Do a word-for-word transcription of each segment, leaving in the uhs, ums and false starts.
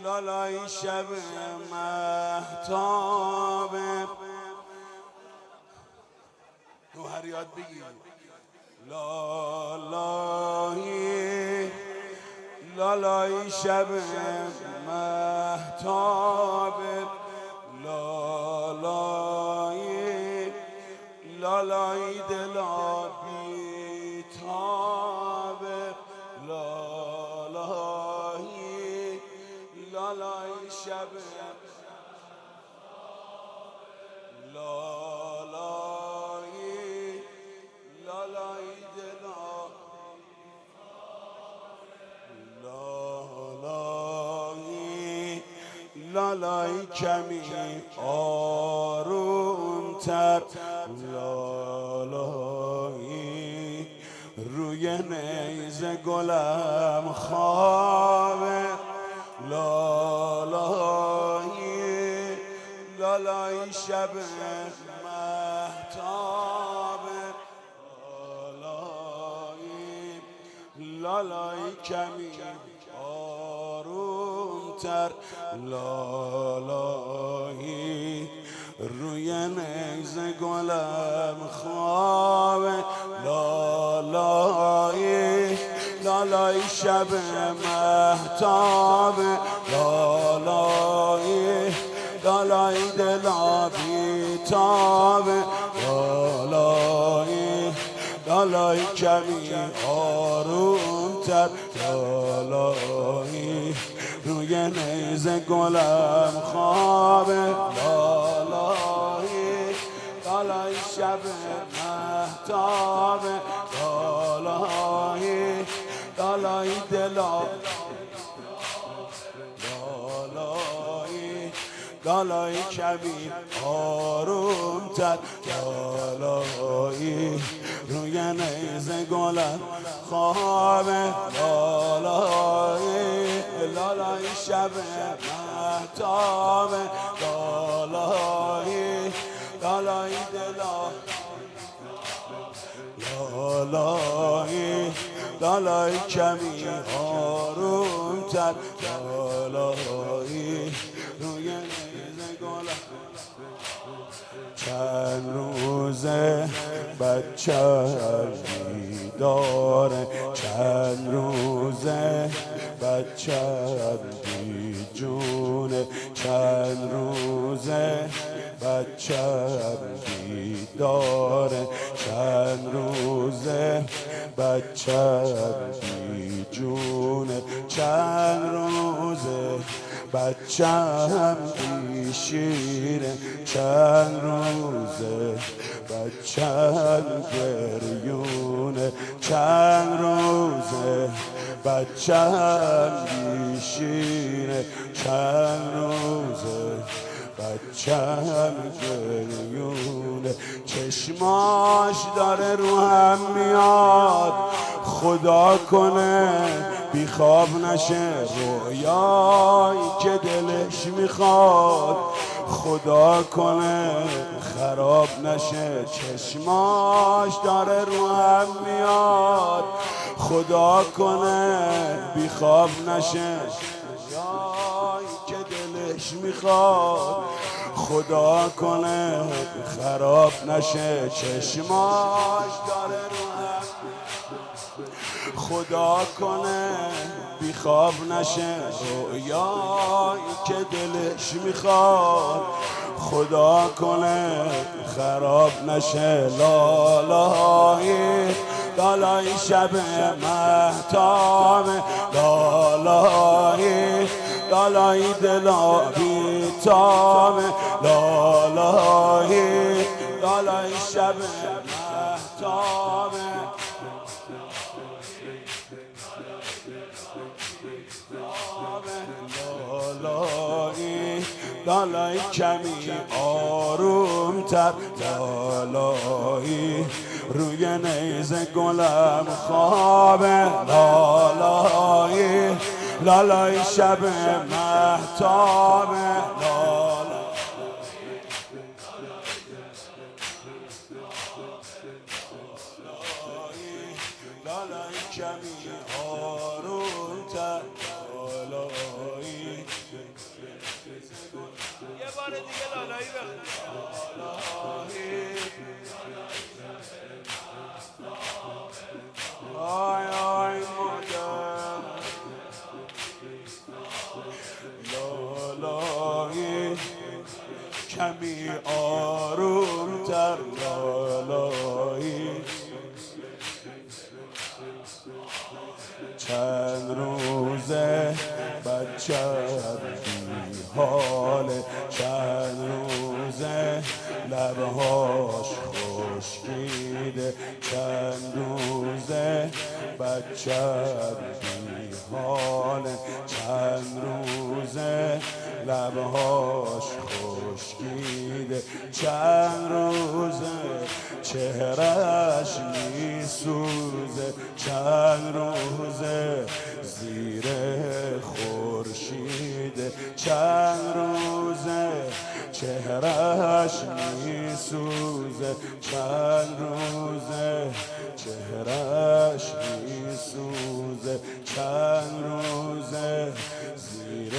لالای شب مهتاب نوهر یاد بگیر لالای لالای شب مهتاب لالای لالای دلا بیتاب لالای لالای شب لالای لالای دلا لالای لالای کمی آرومتر لالای روی نیزه گلم خوابه لالای لالای شب مهتاب لالای لالای کمی آرومتر لالای روی نیزه گلم خوابه لالای لالای شب مهتاب لالای لالای دلا بیتاب لالای لالای کمی آرومتر لالای روی نیزه گلم خوابه لالای لالای شب مهتاب لالای لالای دلا لالای لالای کمی آرومتر لالای روی نیزه گلم خوابه لالای لالای شب مهتاب لالای لالای دلا لالای لالای کمی آرومتر لالای روی نیزه گلم چند روزه بچه بیداره چند روزه بچه بیجونه چند روزه بچه بیداره چند روزه بچه بیجونه چند روزه بچه هم بیشیره چند روزه بچه هم گریونه چند روزه بچه هم بیشیره چند روزه بچه هم گریونه چشماش داره رو هم میاد خدا کنه بی خواب نشه رویایی که دلش میخواد خدا کنه خراب نشه چشماش داره رو هم میاد خدا کنه بی خواب نشه رویایی که دلش میخواد خدا کنه خراب نشه چشماش داره رو هم خدا کنه بی خواب نشه رویایی که دلش میخواد خدا کنه خراب نشه لالای لالای شب مهتاب لالای لالای دلا بیتاب لالای لالای شب مهتاب لالای لالای کمی آرومتر لالای روی نیزه گلم خوابه لالای لالای شب مهتاب لالای لالای کمی آرومتر لالای بار دیگه لالایی بخون. آی آی مادر لالایی کمی آروم تر لالایی چند روزه بچه بی حاله چند روزه لبهاش خشکیده چند روزه بچه بی حاله چند روزه لبهاش خشکیده چند روزه چهرش میسوزه چند روزه زیر خورشیده چند روزه چهرش میسوزه چند روزه چهرش میسوزه چند روزه زیر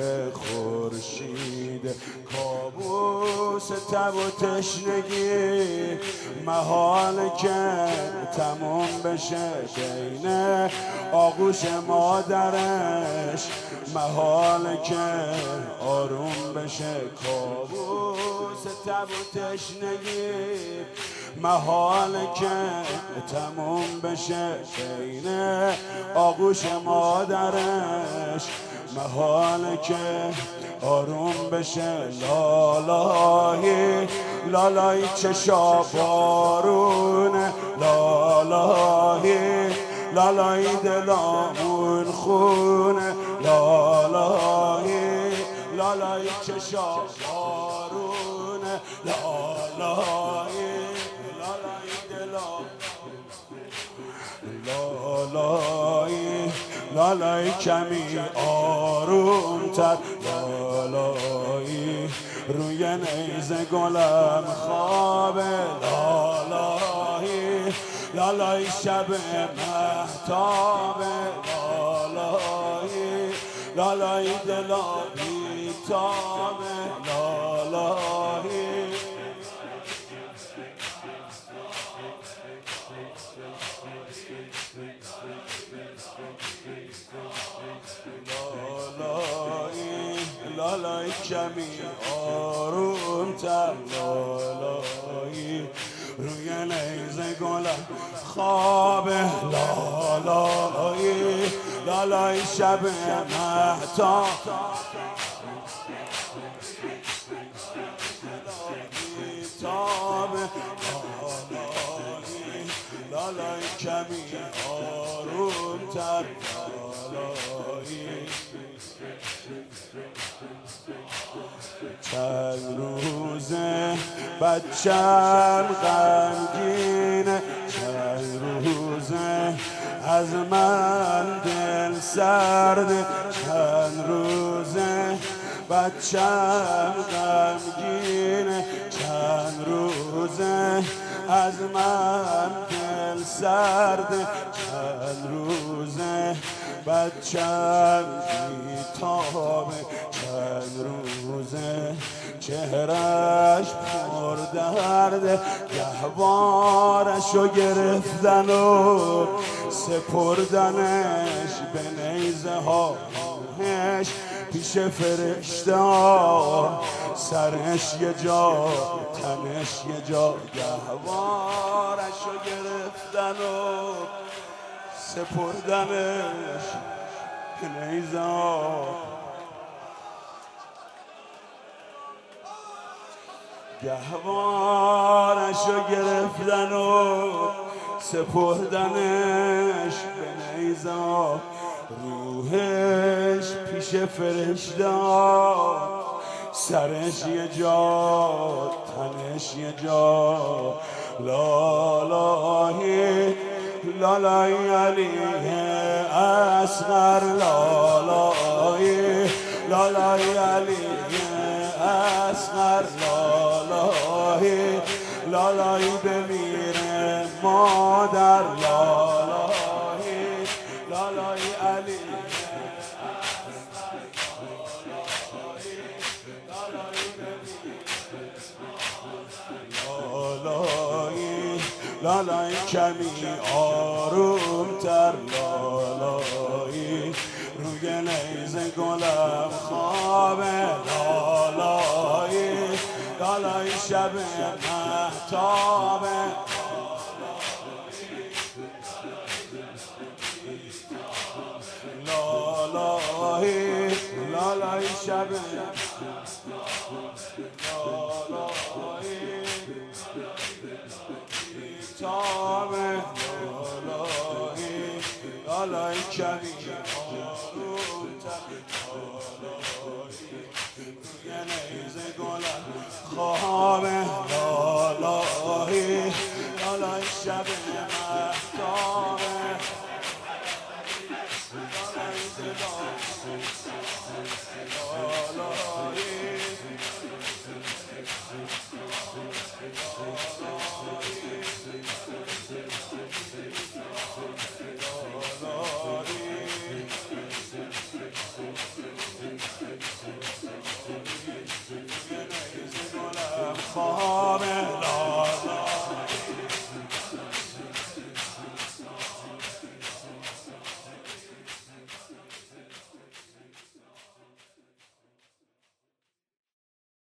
خورشید کابوس تب و تشنگی محال که تموم بشه بین آغوش مادرش محال که آروم بشه کابوس تب و تشنگی محال که تموم بشه بین آغوش مادرش محال که آروم بشه لالایی لالایی چشا بارونه لالایی لالایی دلامون خونه لالایی لالایی چشا بارونه لالایی لالایی دلامون لالایی لالایی کمی آروم تر لالایی روی نیزه گلم خوابه لالایی لالایی شب مهتابه لالایی لالایی دلا بیتابه لالایی لالایی لالایی کمی آروم تر لالایی روی نیزه گلم خوابه لالایی لالایی شب مهتاب لالایی کمی آروم تر لالایی چند روزه بچم غمگینه چند روزه از من دل سرده چند روزه بچم غمگینه چند روزه از من دل سرده چند روزه بچم بیتابه چند روزه چهرش پر درده گهوارشو گرفتن و سپردنش به نیزه هاش پیش فرشته ها سرش یه جا تنش یه جا گهوارشو گرفتن و سپردنش به نیزه ها گهوارشو گرفتن و سپردنش به نیزه ها روحش پیش فرشته سرش یه جا تنش یه جا لالایی لالایی علیه اصغر لالایی لالایی علیه اصغر لالایی لالایی بمیره مادر لالایی لالایی علیه اصغر لالایی لالایی لالایی لالایی کمی آروم تر لالایی روی نیزه گلم خوابه لالایی لالایی شب مهتابه لالایی لالایی شب لالایی تابه لالایی لالایی کمی آروم تر روی نیزه گلم خوابه لالایی لالایی شب مهتابه لالایی